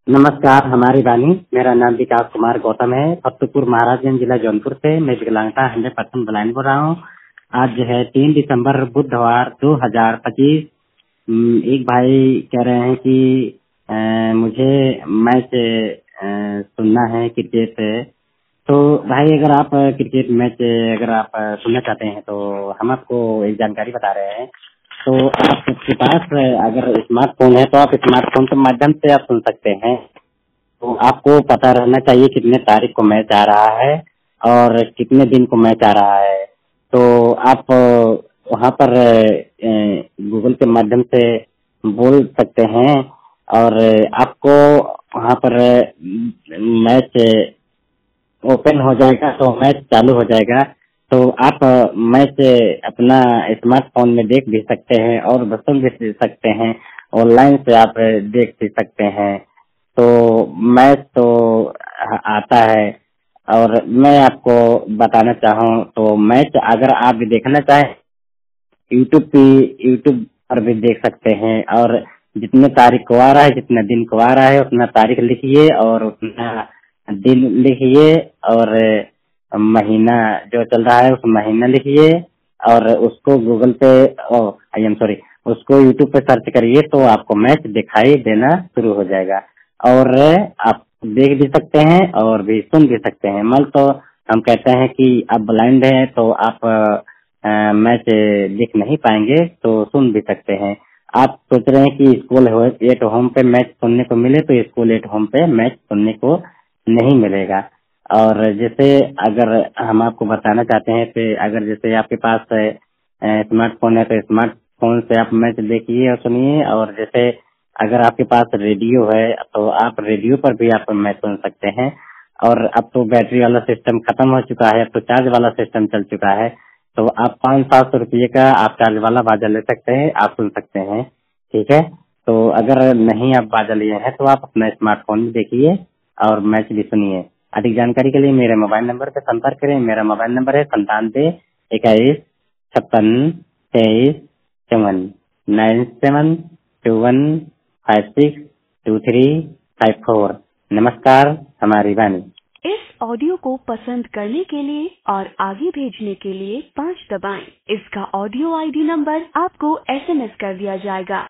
नमस्कार, हमारी वाणी। मेरा नाम विकास कुमार गौतम है। फतेहपुर महाराजगंज जिला जौनपुर से मैं विकलांगता 100% ब्लाइंड बोल रहा हूँ। आज जो है 3 दिसंबर बुधवार 2025। एक भाई कह रहे हैं कि मुझे मैच सुनना है क्रिकेट। तो भाई अगर आप क्रिकेट मैच अगर आप सुनना चाहते हैं तो हम आपको एक जानकारी बता रहे हैं। तो आपके पास अगर स्मार्टफोन है तो आप स्मार्टफोन के माध्यम से आप सुन सकते हैं। तो आपको पता रहना चाहिए कितने तारीख को मैच आ रहा है और कितने दिन को मैच आ रहा है। तो आप वहाँ पर गूगल के माध्यम से बोल सकते हैं और आपको वहाँ पर मैच ओपन हो जाएगा तो मैच चालू हो जाएगा। तो आप मैच अपना स्मार्टफोन में देख भी सकते हैं और सुन भी सकते हैं। ऑनलाइन से आप देख भी सकते हैं। तो मैच तो आता है। और मैं आपको बताना चाहूँ तो मैच अगर आप भी देखना चाहें यूट्यूब पर भी देख सकते हैं। और जितने तारीख को आ रहा है, जितना दिन को आ रहा है उतना तारीख लिखिए और उतना दिन लिखिए और महीना जो चल रहा है उस महीना लिखिए और उसको गूगल पे आई एम सॉरी उसको यूट्यूब पे सर्च करिए तो आपको मैच दिखाई देना शुरू हो जाएगा। और आप देख भी सकते हैं और भी सुन भी सकते हैं। मान तो हम कहते हैं कि आप ब्लाइंड हैं तो आप मैच देख नहीं पाएंगे तो सुन भी सकते हैं। आप सोच रहे हैं कि स्कूल एट होम पे मैच सुनने को मिले तो स्कूल एट होम पे मैच सुनने को नहीं मिलेगा। और जैसे अगर हम आपको बताना चाहते हैं तो अगर जैसे आपके पास स्मार्टफोन है तो स्मार्टफोन से आप मैच देखिए और सुनिए। और जैसे अगर आपके पास रेडियो है तो आप रेडियो पर भी आप मैच सुन सकते हैं। और अब तो बैटरी वाला सिस्टम खत्म हो चुका है, अब तो चार्ज वाला सिस्टम चल चुका है। तो आप 500-700 रुपये का आप चार्ज वाला बाजा ले सकते हैं, आप सुन सकते हैं। ठीक है। तो अगर नहीं आप बाजा लिए हैं तो आप अपना स्मार्टफोन में देखिए और मैच भी सुनिए। अधिक जानकारी के लिए मेरे मोबाइल नंबर पर संपर्क करें। मेरा मोबाइल नंबर है 97 21 56 23 54 9721562354। नमस्कार, हमारी वाणी। इस ऑडियो को पसंद करने के लिए और आगे भेजने के लिए 5 दबाएं। इसका ऑडियो आईडी नंबर आपको एसएमएस कर दिया जाएगा।